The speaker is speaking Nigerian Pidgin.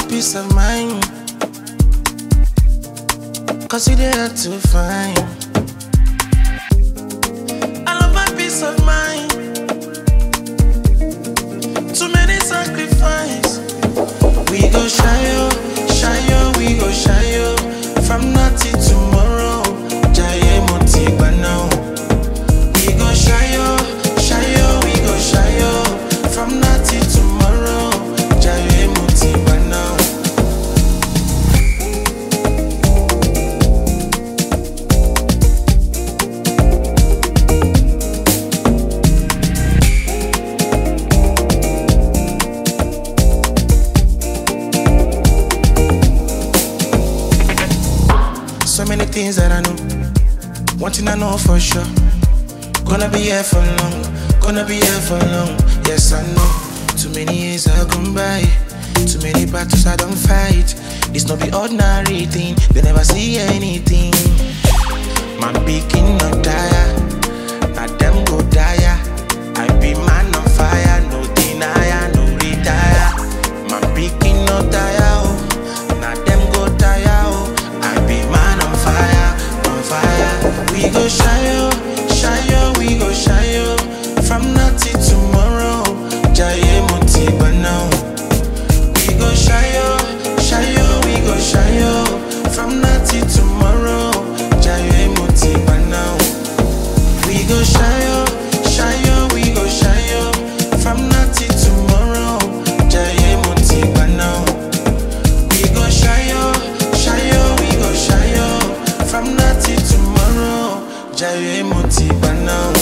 peace of mind. Cause you there to find. I love my peace of mind. Too many sacrifice. We go shy, we go shy. From now till tomorrow. Jaye motiba now. We go shy, we go shy. From now till tomorrow. Jaye motiba now. So many things that I know. One thing I know for sure. Gonna be here for long. Gonna be here for long. Yes, I know. Too many years have gone by. Too many battles I don't fight. This no be ordinary thing. They never see anything. My picking no tire. Now them go dire. I be man on fire. No denier, no retire. My picking no tire. Oh. Now them go tire. Oh. I be man on fire, on fire. We go shy, we go shy. From now till tomorrow. Jaye motiba now. We go shy, we go shy. From now till tomorrow. Jaye motiba now. We go shy, we go shy. From now till tomorrow. Jaye motiba now. We go shy, we go shy. From now till tomorrow. Jaye motiba now.